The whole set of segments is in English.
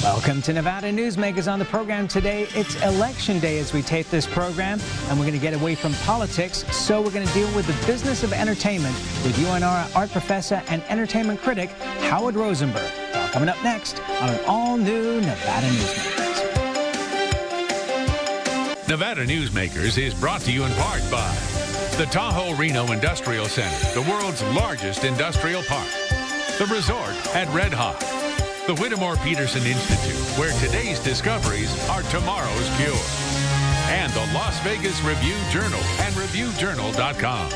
Welcome to Nevada Newsmakers. On the program today. It's election day as we tape this program, and we're going to get away from politics, so we're going to deal with the business of entertainment with UNR art professor and entertainment critic Howard Rosenberg. Coming up next on an all-new Nevada Newsmakers. Nevada Newsmakers is brought to you in part by the Tahoe Reno Industrial Center, the world's largest industrial park, the resort at Red Hawk, the Whittemore Peterson Institute, where today's discoveries are tomorrow's cure, and the Las Vegas Review-Journal and ReviewJournal.com.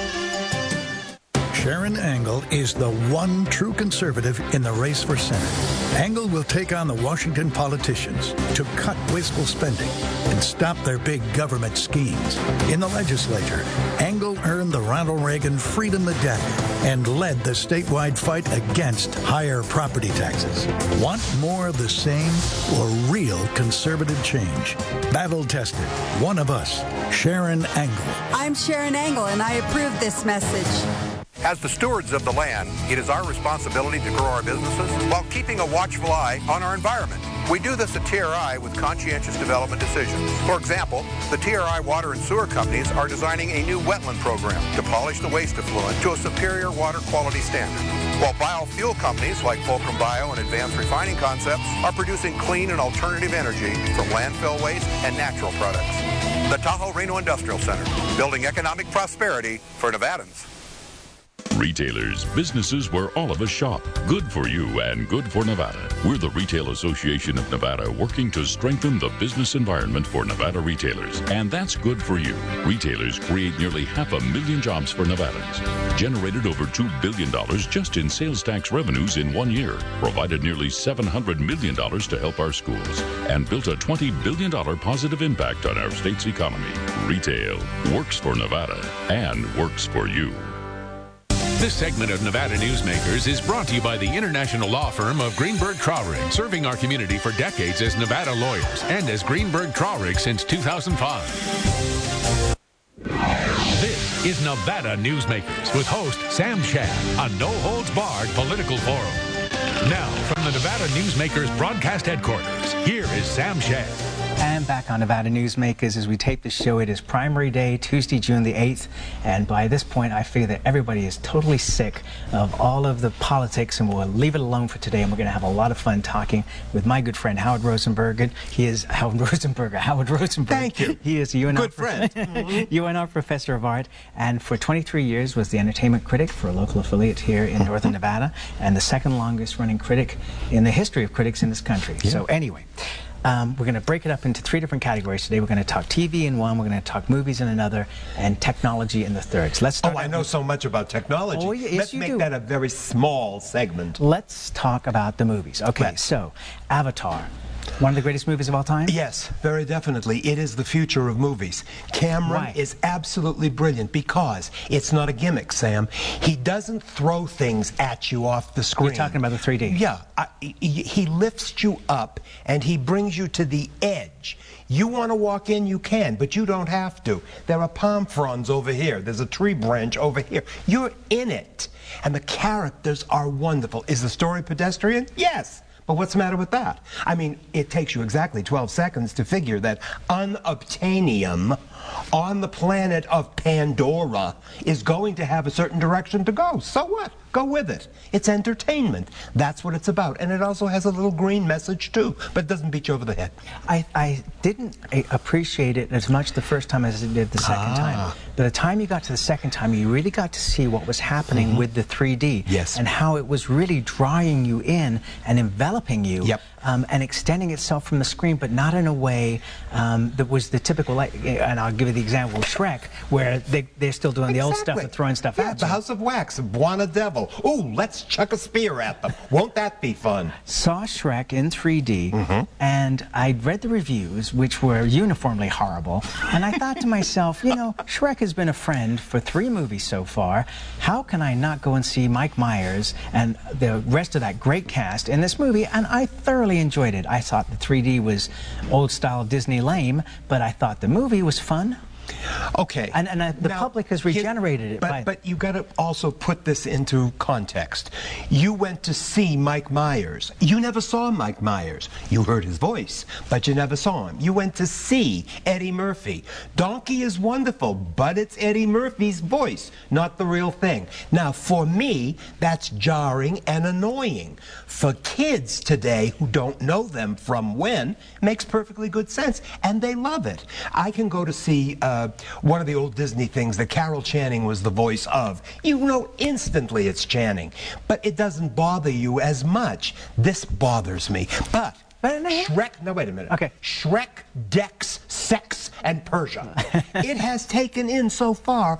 Sharron Angle is the one true conservative in the race for Senate. Angle will take on the Washington politicians to cut wasteful spending and stop their big government schemes. In the legislature, Angle earned the Ronald Reagan Freedom Medal and led the statewide fight against higher property taxes. Want more of the same or real conservative change? Battle-tested, one of us, Sharron Angle. I'm Sharron Angle, and I approve this message. As the stewards of the land, it is our responsibility to grow our businesses while keeping a watchful eye on our environment. We do this at TRI with conscientious development decisions. For example, the TRI water and sewer companies are designing a new wetland program to polish the waste effluent to a superior water quality standard, while biofuel companies like Fulcrum Bio and Advanced Refining Concepts are producing clean and alternative energy from landfill waste and natural products. The Tahoe Reno Industrial Center, building economic prosperity for Nevadans. Retailers, businesses where all of us shop. Good for you and good for Nevada. We're the Retail Association of Nevada, working to strengthen the business environment for Nevada retailers. And that's good for you. Retailers create nearly 500,000 jobs for Nevadans, generated over $2 billion just in sales tax revenues in 1 year, provided nearly $700 million to help our schools, and built a $20 billion positive impact on our state's economy. Retail works for Nevada and works for you. This segment of Nevada Newsmakers is brought to you by the international law firm of Greenberg Traurig, serving our community for decades as Nevada lawyers and as Greenberg Traurig since 2005. This is Nevada Newsmakers with host Sam Shad, a no-holds-barred political forum. Now, from the Nevada Newsmakers broadcast headquarters, here is Sam Shad. And back on Nevada Newsmakers as we tape the show. It is primary day, Tuesday, June the 8th, and by this point I figure that everybody is totally sick of all of the politics, and we'll leave it alone for today, and we're going to have a lot of fun talking with my good friend Howard Rosenberg. He is Howard Rosenberg. Thank you. He is UNR good friend. UNR professor of art, and for 23 years was the entertainment critic for a local affiliate here in Northern Nevada, and the second longest running critic in the history of critics in this country. Yeah. So anyway, we're going to break it up into 3 different categories today. We're going to talk TV in one, we're going to talk movies in another, and technology in the third. So let's start. Oh, I know so much about technology. Oh, yes, let's make that a very small segment. Let's talk about the movies. Okay, so Avatar. One of the greatest movies of all time? Yes, very definitely. It is the future of movies. Cameron is absolutely brilliant because it's not a gimmick, Sam. He doesn't throw things at you off the screen. You're talking about the 3D. Yeah. He lifts you up and he brings you to the edge. You want to walk in, you can, but you don't have to. There are palm fronds over here. There's a tree branch over here. You're in it. And the characters are wonderful. Is the story pedestrian? Yes. But what's the matter with that? I mean, it takes you exactly 12 seconds to figure that unobtainium on the planet of Pandora is going to have a certain direction to go. So what? Go with it. It's entertainment. That's what it's about. And it also has a little green message, too, but it doesn't beat you over the head. I didn't appreciate it as much the first time as I did the second time. By the time you got to the second time, you really got to see what was happening with the 3D. Yes. And how it was really drawing you in and enveloping you. Yep. And extending itself from the screen, but not in a way that was the typical, and I'll give you the example of Shrek, where they're still doing the old stuff and throwing stuff at you. The House of Wax, Buona Devil. Ooh, let's chuck a spear at them. Won't that be fun? Saw Shrek in 3D, and I'd read the reviews, which were uniformly horrible, and I thought to myself, you know, Shrek has been a friend for 3 movies so far. How can I not go and see Mike Myers and the rest of that great cast in this movie? And I thoroughly enjoyed it. I thought the 3D was old-style Disney lame, but I thought the movie was fun. Okay. And the Now, public has regenerated it. But you got to also put this into context. You went to see Mike Myers. You never saw Mike Myers. You heard his voice, but you never saw him. You went to see Eddie Murphy. Donkey is wonderful, but it's Eddie Murphy's voice, not the real thing. Now, for me, that's jarring and annoying. For kids today who don't know them from when, it makes perfectly good sense, and they love it. I can go to see one of the old Disney things that Carol Channing was the voice of. You know instantly it's Channing, but it doesn't bother you as much. This bothers me. But Shrek, no, wait a minute. Okay. Shrek, Dex, Sex, and Persia. It has taken in so far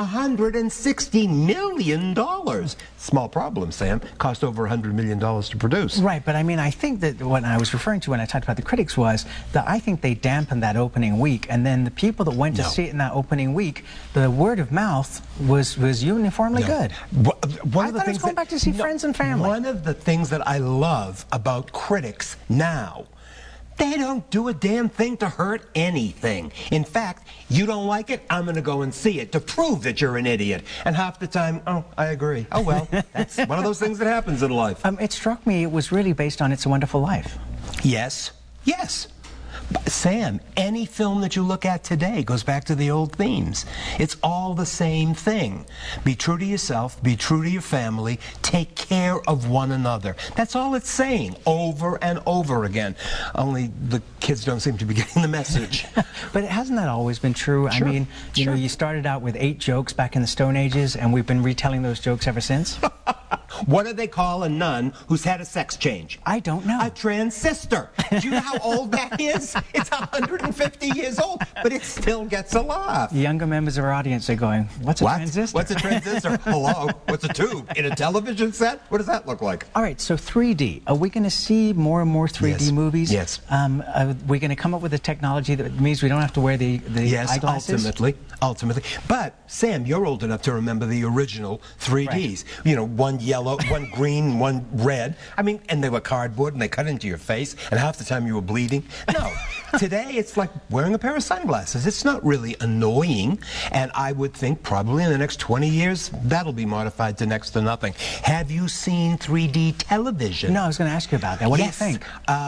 $160 million. Small problem, Sam. Cost over $100 million to produce. Right, but I mean, I think that what I was referring to when I talked about the critics was that I think they dampened that opening week, and then the people that went to see it in that opening week, the word of mouth was uniformly good. One I of the thought I was going back to see friends and family. One of the things that I love about critics now, they don't do a damn thing to hurt anything. In fact, you don't like it, I'm going to go and see it to prove that you're an idiot. And half the time, oh, I agree. Oh, well, that's one of those things that happens in life. It struck me it was really based on It's a Wonderful Life. Yes, yes. But Sam, any film that you look at today goes back to the old themes. It's all the same thing. Be true to yourself, be true to your family, take care of one another. That's all it's saying over and over again. Only the kids don't seem to be getting the message. But hasn't that always been true? Sure. I mean, you know, you started out with 8 jokes back in the Stone Ages, and we've been retelling those jokes ever since. What do they call a nun who's had a sex change? I don't know. A transistor. Do you know how old that is? It's 150 years old, but it still gets a laugh. Younger members of our audience are going, what's a transistor? What's a transistor? Hello? What's a tube? In a television set? What does that look like? All right, so 3D. Are we going to see more and more 3D movies? Yes. Are we going to come up with a technology that means we don't have to wear the eyeglasses? Ultimately. But, Sam, you're old enough to remember the original 3Ds. Right. You know, one yellow, one green, one red. I mean, and they were cardboard, and they cut into your face, and half the time you were bleeding. No. Today, it's like wearing a pair of sunglasses. It's not really annoying, and I would think probably in the next 20 years, that'll be modified to next to nothing. Have you seen 3D television? No, I was going to ask you about that. What do you think?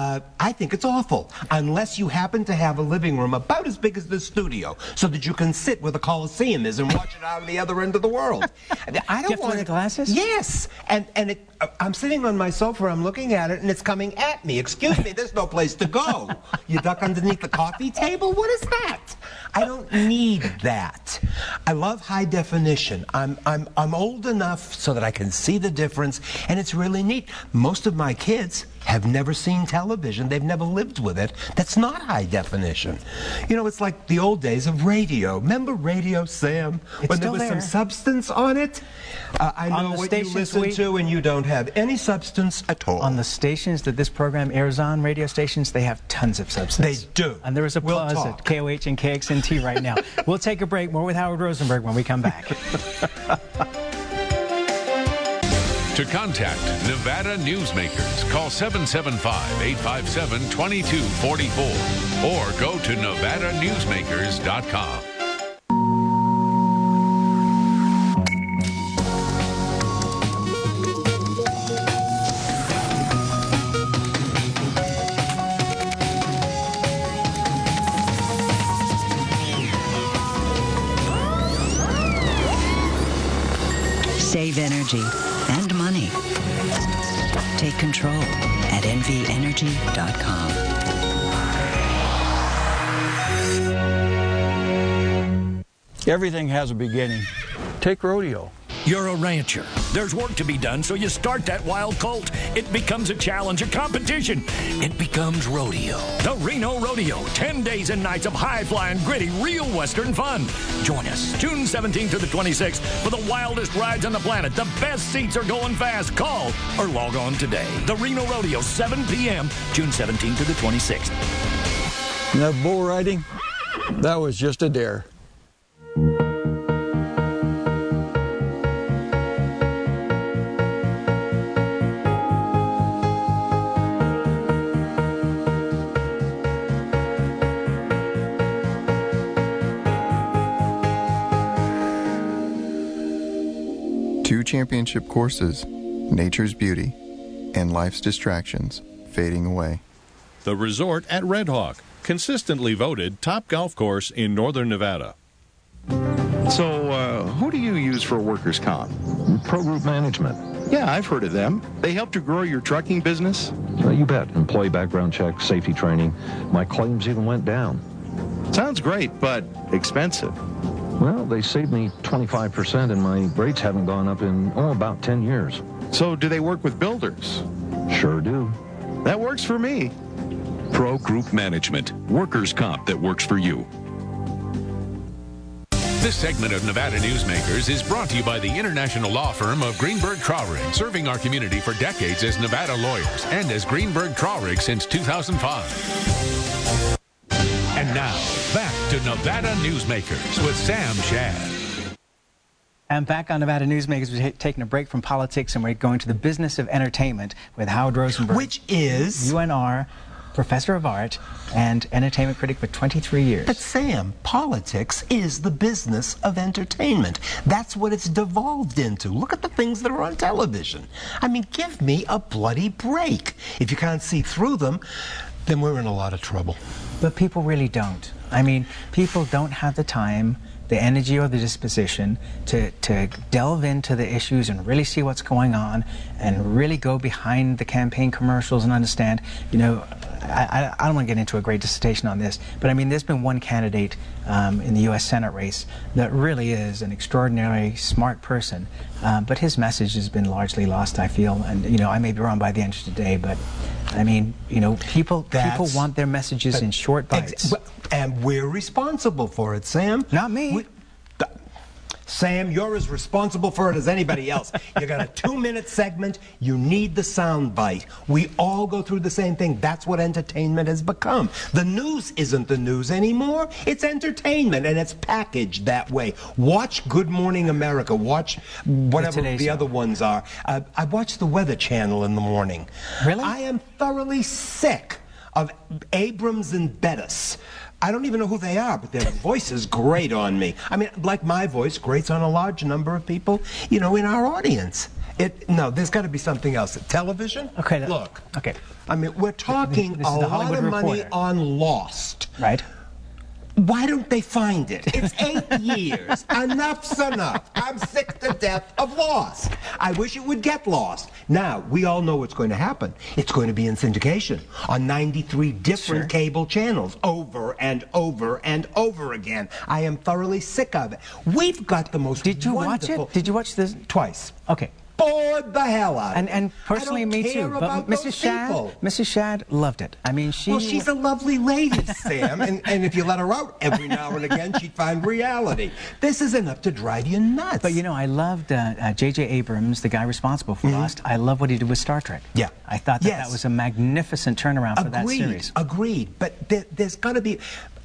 I think it's awful, unless you happen to have a living room about as big as this studio, so that you can sit where the Coliseum is and watch it out of the other end of the world. I don't want the glasses? Yes, and I'm sitting on my sofa, I'm looking at it, and it's coming at me. Excuse me, there's no place to go. You duck underneath the coffee table? What is that? I don't need that. I love high definition. I'm old enough so that I can see the difference, and it's really neat. Most of my kids have never seen television. They've never lived with it. That's not high definition. You know, it's like the old days of radio. Remember radio, Sam? When there was some substance on it? I know what you listen to, and you don't have any substance at all. On the stations that this program airs on, radio stations, they have tons of substance. They do. And there is applause at KOH and KXNT right now. We'll take a break. More with Howard Rosenberg when we come back. To contact Nevada Newsmakers, call 775-857-2244 or go to NevadaNewsmakers.com. Save energy and money. Take control at nvenergy.com. Everything has a beginning. Take rodeo. You're a rancher. There's work to be done, so you start that wild colt. It becomes a challenge, a competition. It becomes rodeo. The Reno Rodeo. 10 days and nights of high-flying, gritty, real Western fun. Join us June 17th to the 26th for the wildest rides on the planet. The best seats are going fast. Call or log on today. The Reno Rodeo, 7 p.m., June 17th to the 26th. And that bull riding, that was just a dare. championship courses, nature's beauty, and life's distractions fading away. The Resort at Red Hawk, consistently voted top golf course in northern Nevada. So, who do you use for workers' comp? Pro Group Management. Yeah, I've heard of them. They helped you grow your trucking business? You bet. Employee background check, safety training. My claims even went down. Sounds great, but expensive. Well, they saved me 25% and my rates haven't gone up in, about 10 years. So do they work with builders? Sure do. That works for me. Pro Group Management, workers' comp that works for you. This segment of Nevada Newsmakers is brought to you by the international law firm of Greenberg Traurig, serving our community for decades as Nevada lawyers and as Greenberg Traurig since 2005. And now, back to Nevada Newsmakers with Sam Shad. And back on Nevada Newsmakers, we're taking a break from politics and we're going to the business of entertainment with Howard Rosenberg. Which is? UNR Professor of Art and entertainment critic for 23 years. But Sam, politics is the business of entertainment. That's what it's devolved into. Look at the things that are on television. I mean, give me a bloody break. If you can't see through them, then we're in a lot of trouble. But people really don't. I mean, people don't have the time, the energy, or the disposition to delve into the issues and really see what's going on and really go behind the campaign commercials and understand, you know, I don't want to get into a great dissertation on this, but I mean, there's been one candidate in the U.S. Senate race that really is an extraordinarily smart person, but his message has been largely lost, I feel. And, you know, I may be wrong by the end of today, but I mean, you know, people want their messages in short bites. And we're responsible for it, Sam. Not me. Sam, you're as responsible for it as anybody else. You got a 2-minute segment. You need the sound bite. We all go through the same thing. That's what entertainment has become. The news isn't the news anymore. It's entertainment, and it's packaged that way. Watch Good Morning America. Watch whatever the other ones are. I watch the Weather Channel in the morning. Really? I am thoroughly sick of Abrams and Bettis. I don't even know who they are, but their voices grate on me. I mean, like my voice grates on a large number of people, you know, in our audience. No, there's got to be something else. Television? Okay. Look. Okay. I mean, we're talking a lot of money on Lost. Right. Why don't they find it? It's 8 years. Enough's enough. I'm sick to death of Lost. I wish it would get lost. Now, we all know what's going to happen. It's going to be in syndication on 93 different cable channels over and over and over again. I am thoroughly sick of it. We've got the most Did you watch it? Did you watch this? Twice. Okay. Bored the hell out of it. And personally, me too. But Mrs. Shad loved it. I mean, she's a lovely lady, Sam. and if you let her out every now and again, she'd find reality. This is enough to drive you nuts. But you know, I loved J.J. Abrams, the guy responsible for Lost. I love what he did with Star Trek. Yeah. I thought that was a magnificent turnaround for that series. Agreed. But there's got to be...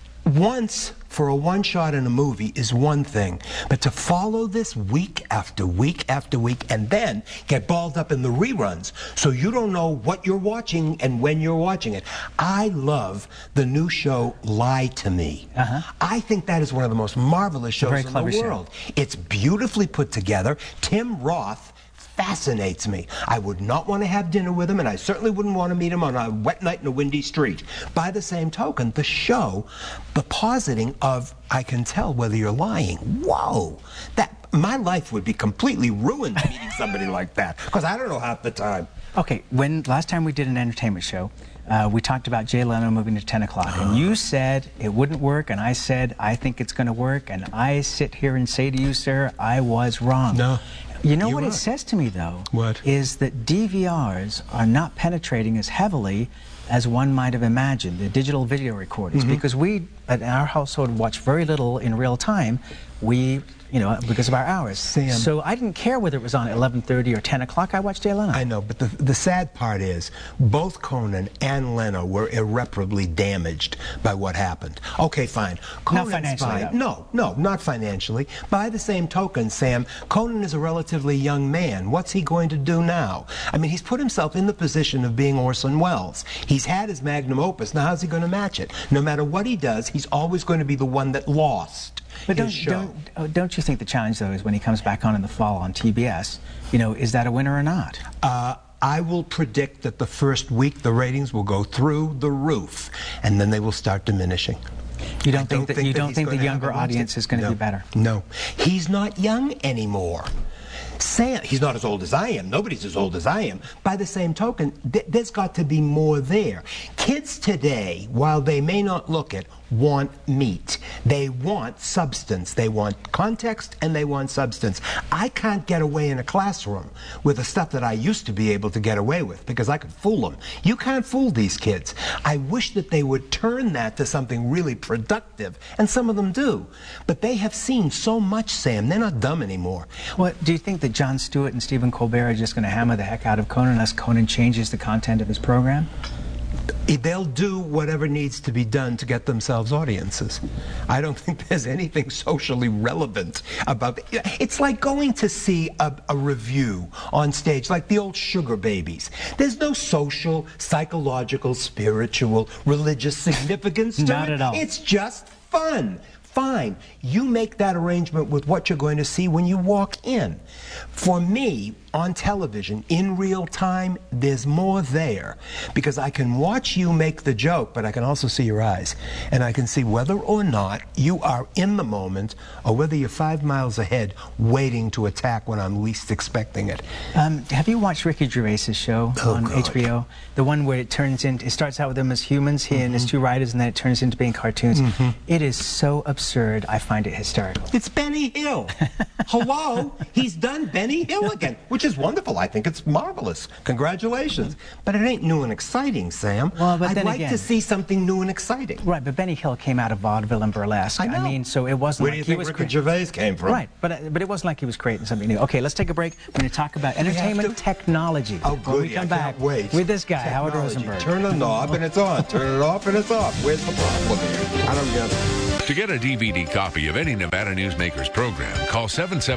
Once for a one-shot in a movie is one thing, but to follow this week after week after week and then get balled up in the reruns so you don't know what you're watching and when you're watching it. I love the new show Lie to Me. I think that is one of the most marvelous shows in the world. It's beautifully put together. Tim Roth fascinates me. I would not want to have dinner with him, and I certainly wouldn't want to meet him on a wet night in a windy street. By the same token, the show, the positing of, I can tell whether you're lying. Whoa! My life would be completely ruined meeting somebody like that, because I don't know half the time. Okay, last time we did an entertainment show, we talked about Jay Leno moving to 10 o'clock, and you said it wouldn't work, and I said, I think it's going to work, and I sit here and say to you, sir, I was wrong. No. You know what it says to me, though? What? Is that DVRs are not penetrating as heavily as one might have imagined, the digital video recorders, because we, at our household, watch very little in real time. We, you know, because of our hours. Sam. So I didn't care whether it was on 11:30 or 10 o'clock. I watched Jay Leno. I know, but the sad part is both Conan and Leno were irreparably damaged by what happened. Okay, fine. Conan's not financially, fine. No, not financially. By the same token, Sam, Conan is a relatively young man. What's he going to do now? I mean, he's put himself in the position of being Orson Welles. He's had his magnum opus. Now, how's he going to match it? No matter what he does, he's always going to be the one that lost. But don't you think the challenge, though, is when he comes back on in the fall on TBS, is that a winner or not? I will predict that the first week the ratings will go through the roof, and then they will start diminishing. You don't think the younger audience is going to be better? No. He's not young anymore. Sam, he's not as old as I am. Nobody's as old as I am. By the same token, there's got to be more there. Kids today, while they may not look it, want meat. They want substance. They want context and they want substance. I can't get away in a classroom with the stuff that I used to be able to get away with because I could fool them. You can't fool these kids. I wish that they would turn that to something really productive, and some of them do. But they have seen so much, Sam. They're not dumb anymore. Well, do you think that Jon Stewart and Stephen Colbert are just going to hammer the heck out of Conan unless Conan changes the content of his program? They'll do whatever needs to be done to get themselves audiences. I don't think there's anything socially relevant about it. It's like going to see a review on stage, like the old Sugar Babies. There's no social, psychological, spiritual, religious significance to it. Not at all. It's just fun. Fine. You make that arrangement with what you're going to see when you walk in. For me, on television, in real time, there's more there. Because I can watch you make the joke, but I can also see your eyes. And I can see whether or not you are in the moment, or whether you're 5 miles ahead waiting to attack when I'm least expecting it. Have you watched Ricky Gervais's show on HBO? The one where it starts out with them as humans, he and his two writers, and then it turns into being cartoons. It is so absurd, I find it hysterical. It's Benny Hill. Hello? He's done Benny Hill again, which is wonderful. I think it's marvelous. Congratulations. But it ain't new and exciting, Sam. Well, but I'd like to see something new and exciting. Right, but Benny Hill came out of vaudeville and burlesque. I know. I mean, so it wasn't Where like do you think Ricky Gervais came from? Right, but it wasn't like he was creating something new. Okay, let's take a break. We're going to talk about entertainment technology. Oh, good. When we come back with this guy, Howard Rosenberg. Turn a knob and it's on. Turn it off and it's off. Where's the problem here? I don't get it. To get a DVD copy of any Nevada Newsmakers program, call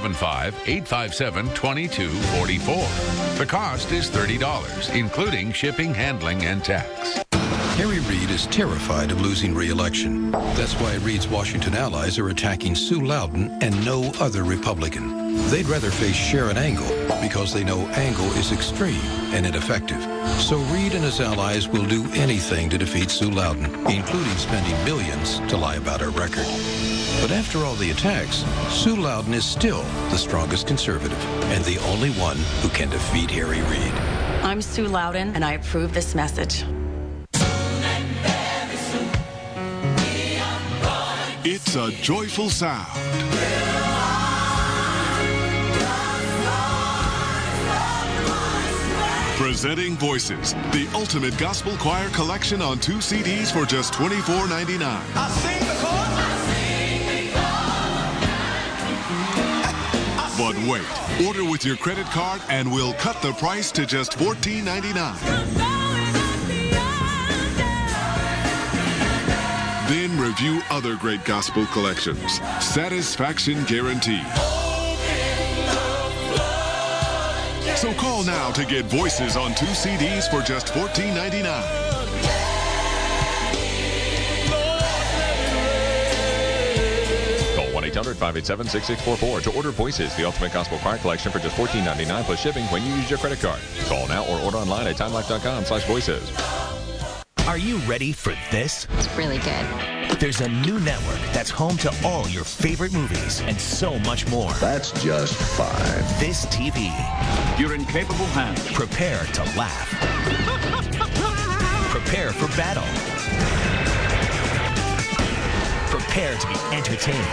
775-857-2244. The cost is $30, including shipping, handling, and tax. Harry Reid is terrified of losing re-election. That's why Reid's Washington allies are attacking Sue Loudon and no other Republican. They'd rather face Sharon Angle because they know Angle is extreme and ineffective. So Reid and his allies will do anything to defeat Sue Loudon, including spending billions to lie about her record. But after all the attacks, Sue Loudon is still the strongest conservative and the only one who can defeat Harry Reid. I'm Sue Loudon, and I approve this message. It's a joyful sound. Presenting Voices, the ultimate gospel choir collection on 2 CDs for just $24.99. I sing But wait, order with your credit card and we'll cut the price to just $14.99. Then review other great gospel collections. Satisfaction guaranteed. So call now to get Voices on 2 CDs for just $14.99. Call 1-800-587-6644 to order Voices, the ultimate gospel choir collection for just $14.99 plus shipping when you use your credit card. Call now or order online at timelife.com/voices. Are you ready for this? It's really good. There's a new network that's home to all your favorite movies and so much more. That's just fine. This TV. You're in capable hands. Prepare to laugh. Prepare for battle. Prepare to be entertained.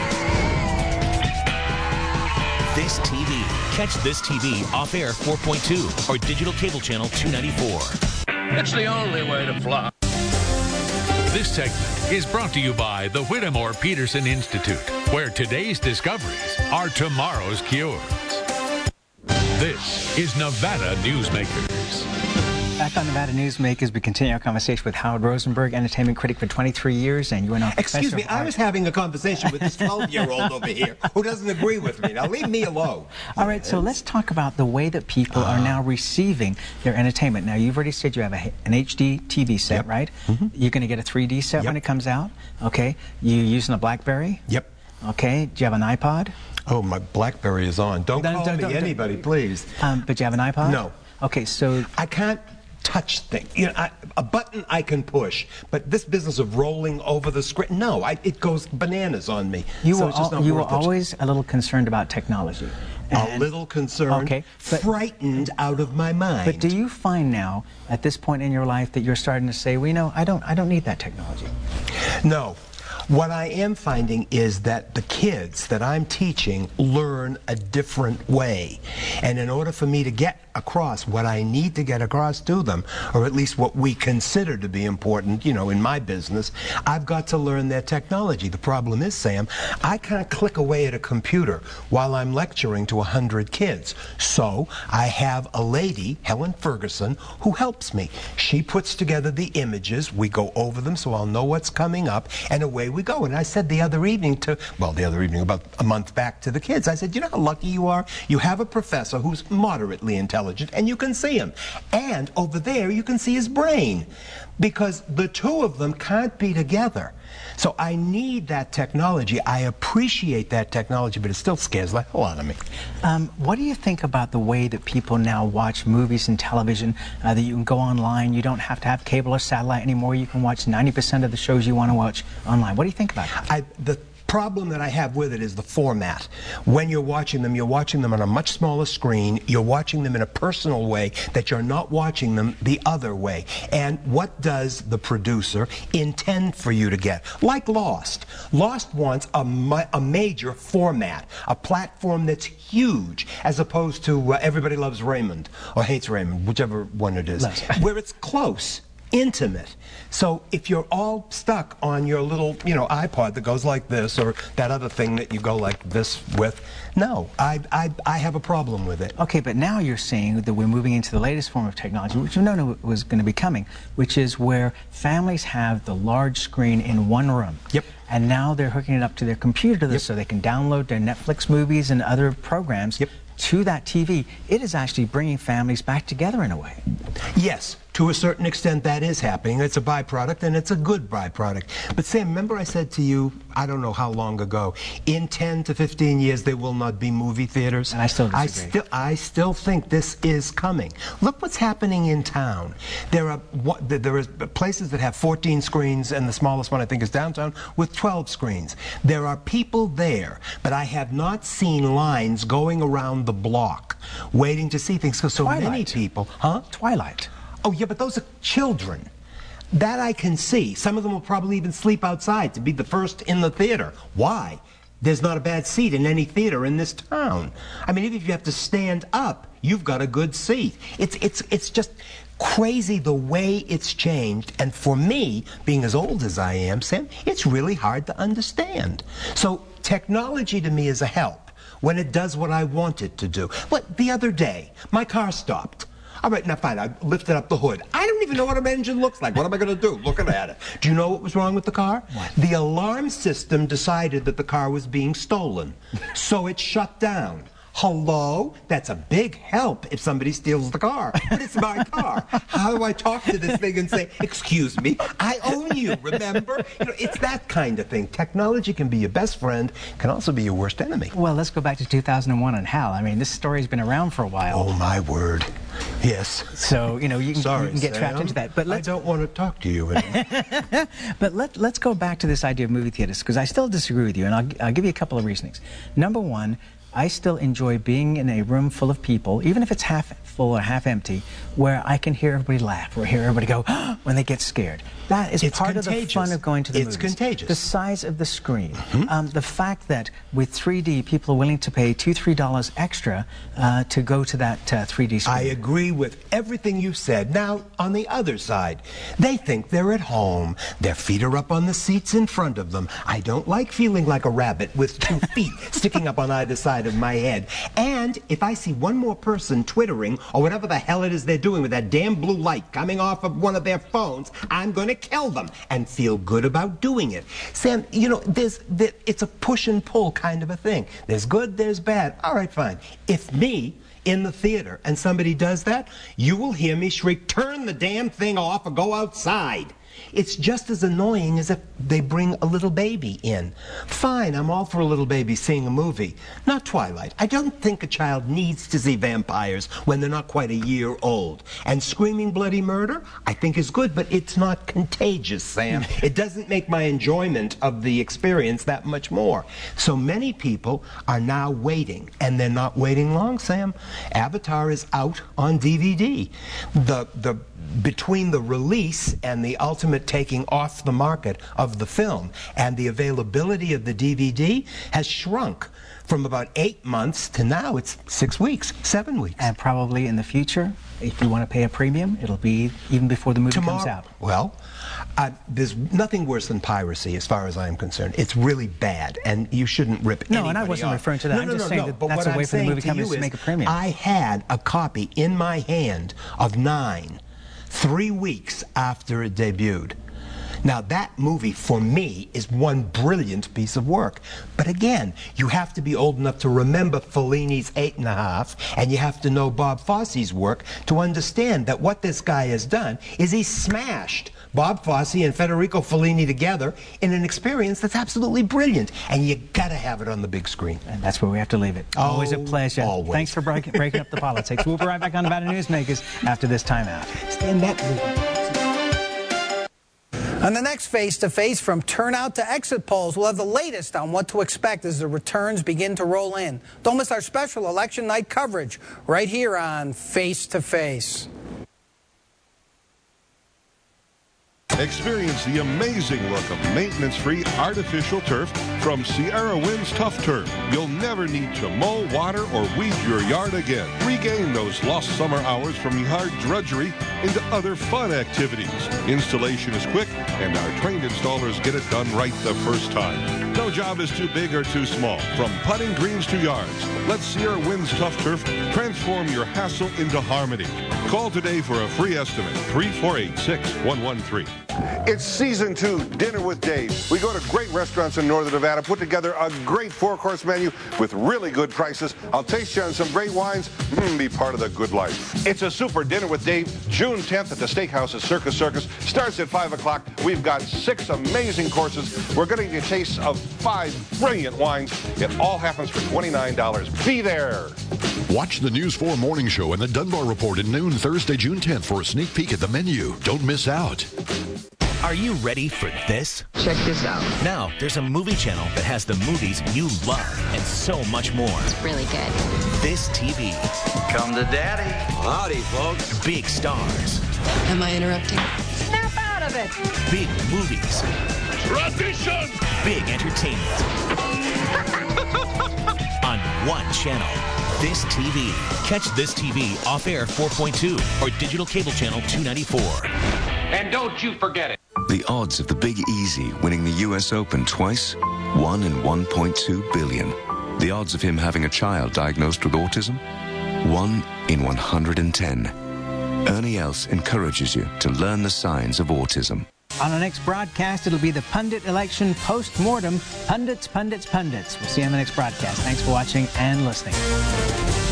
This TV. Catch This TV off air 4.2 or digital cable channel 294. It's the only way to fly. This segment is brought to you by the Whittemore Peterson Institute, where today's discoveries are tomorrow's cures. This is Nevada Newsmakers. Back on Nevada Newsmakers, we continue our conversation with Howard Rosenberg, entertainment critic for 23 years, and you are now professor. Excuse me, I was having a conversation with this 12-year-old over here who doesn't agree with me. Now leave me alone. All right, so let's talk about the way that people are now receiving their entertainment. Now, you've already said you have an HD TV set, right? You're going to get a 3D set when it comes out, okay? You're using a BlackBerry? Yep. Okay, do you have an iPod? Oh, my BlackBerry is on. Don't call me anybody, please. But do you have an iPod? No. Okay, so... I can't touch things. You know, a button I can push, but this business of rolling over the screen, no, it goes bananas on me. You were always a little concerned about technology. A little concerned, frightened out of my mind. But do you find now, at this point in your life, that you're starting to say, well, you know, I don't need that technology? No. What I am finding is that the kids that I'm teaching learn a different way. And in order for me to get across what I need to get across to them, or at least what we consider to be important, you know, in my business, I've got to learn their technology. The problem is, Sam, I can't click away at a computer while I'm lecturing to 100 kids. So I have a lady, Helen Ferguson, who helps me. She puts together the images, we go over them so I'll know what's coming up, and away we go. And I said the other evening, about a month back, to the kids, I said, you know how lucky you are? You have a professor who's moderately intelligent, and you can see him. And over there, you can see his brain, because the two of them can't be together. So I need that technology. I appreciate that technology, but it still scares the hell out of me. What do you think about the way that people now watch movies and television, that you can go online, you don't have to have cable or satellite anymore, you can watch 90% of the shows you want to watch online? What do you think about that? The problem that I have with it is the format. When you're watching them on a much smaller screen. You're watching them in a personal way that you're not watching them the other way. And what does the producer intend for you to get? Like Lost. Lost wants a major format, a platform that's huge, as opposed to Everybody Loves Raymond, or Hates Raymond, whichever one it is, where it's close, intimate. So if you're all stuck on your little, you know, iPod that goes like this, or that other thing that you go like this with, no, I have a problem with it. Okay, but now you're saying that we're moving into the latest form of technology, which you know was going to be coming, which is where families have the large screen in one room. Yep. And now they're hooking it up to their computer so they can download their Netflix movies and other programs to that TV. It is actually bringing families back together in a way. Yes, to a certain extent that is happening. It's a byproduct, and it's a good byproduct. But Sam, remember I said to you, I don't know how long ago, in 10 to 15 years there will not be movie theaters? And I still disagree. I still think this is coming. Look what's happening in town. There are places that have 14 screens, and the smallest one I think is downtown with 12 screens. There are people there, but I have not seen lines going around the block waiting to see things, because so many people... Huh? Twilight. Oh, yeah, but those are children. That I can see. Some of them will probably even sleep outside to be the first in the theater. Why? There's not a bad seat in any theater in this town. I mean, even if you have to stand up, you've got a good seat. It's just crazy the way it's changed. And for me, being as old as I am, Sam, it's really hard to understand. So technology to me is a help when it does what I want it to do. But the other day, my car stopped. All right, now fine, I lifted up the hood. I don't even know what an engine looks like. What am I going to do looking at it? Do you know what was wrong with the car? What? The alarm system decided that the car was being stolen, so it shut down. Hello? That's a big help if somebody steals the car. But it's my car. How do I talk to this thing and say, excuse me, I own you, remember? You know, it's that kind of thing. Technology can be your best friend, can also be your worst enemy. Well, let's go back to 2001 and HAL. I mean, this story's been around for a while. Oh, my word. Yes. So, you know, you can get trapped into that. But I don't want to talk to you anymore. But let's go back to this idea of movie theaters, because I still disagree with you, and I'll give you a couple of reasonings. Number one, I still enjoy being in a room full of people, even if it's half full or half empty, where I can hear everybody laugh or hear everybody go when they get scared. That is part of the fun of going to the movies. It's contagious. The size of the screen. The fact that with 3D, people are willing to pay $2, $3 extra to go to that 3D screen. I agree with everything you said. Now, on the other side, they think they're at home. Their feet are up on the seats in front of them. I don't like feeling like a rabbit with 2 feet sticking up on either side of my head. And if I see one more person twittering or whatever the hell it is they're doing with that damn blue light coming off of one of their phones, I'm going to kill them and feel good about doing it. Sam, you know, it's a push and pull kind of a thing. There's good, there's bad. All right, fine. If me in the theater and somebody does that, you will hear me shriek, turn the damn thing off or go outside. It's just as annoying as if they bring a little baby in. Fine, I'm all for a little baby seeing a movie. Not Twilight. I don't think a child needs to see vampires when they're not quite a year old. And screaming bloody murder, I think is good, but it's not contagious, Sam. It doesn't make my enjoyment of the experience that much more. So many people are now waiting, and they're not waiting long, Sam. Avatar is out on DVD. Between the release and the ultimate taking off the market of the film and the availability of the DVD has shrunk from about 8 months to now it's 6 weeks, 7 weeks. And probably in the future, if you want to pay a premium, it'll be even before the movie comes out. Well, there's nothing worse than piracy as far as I'm concerned. It's really bad, and you shouldn't rip anybody No, and I wasn't referring to that. I'm just saying that but that's a way for the movie companies to make a premium. I had a copy in my hand of 9, 3 weeks after it debuted. Now, that movie, for me, is one brilliant piece of work. But again, you have to be old enough to remember Fellini's 8½, and you have to know Bob Fosse's work to understand that what this guy has done is he smashed Bob Fosse and Federico Fellini together in an experience that's absolutely brilliant. And you gotta have it on the big screen. And that's where we have to leave it. Always a pleasure. Always. Thanks for breaking up the politics. We'll be right back on Nevada Newsmakers after this timeout. Stand that movie. On the next Face-to-Face, from turnout to exit polls, we'll have the latest on what to expect as the returns begin to roll in. Don't miss our special election night coverage right here on Face-to-Face. Experience the amazing look of maintenance-free artificial turf from Sierra Winds Tough Turf. You'll never need to mow, water, or weed your yard again. Regain those lost summer hours from yard drudgery into other fun activities. Installation is quick, and our trained installers get it done right the first time. No job is too big or too small. From putting greens to yards, let Sierra Winds Tough Turf transform your hassle into harmony. Call today for a free estimate, 348-6113. It's season 2, Dinner with Dave. We go to great restaurants in Northern Nevada, put together a great 4-course menu with really good prices. I'll taste you on some great wines. Be part of the good life. It's a super Dinner with Dave, June 10th at the Steakhouse at Circus Circus. Starts at 5 o'clock. We've got 6 amazing courses. We're going to give you a taste of 5 brilliant wines. It all happens for $29. Be there. Watch the News 4 Morning Show and the Dunbar Report at noon Thursday, June 10th for a sneak peek at the menu. Don't miss out. Are you ready for this? Check this out. Now, there's a movie channel that has the movies you love and so much more. It's really good. This TV. Come to Daddy. Howdy, folks. Big stars. Am I interrupting? Snap out of it! Big movies. Tradition! Big entertainment. On one channel. This TV. Catch This TV off-air 4.2 or digital cable channel 294. And don't you forget it. The odds of the Big Easy winning the US Open twice? 1 in 1.2 billion. The odds of him having a child diagnosed with autism? 1 in 110. Ernie Els encourages you to learn the signs of autism. On our next broadcast, it'll be the pundit election post-mortem. Pundits, pundits, pundits. We'll see you on the next broadcast. Thanks for watching and listening.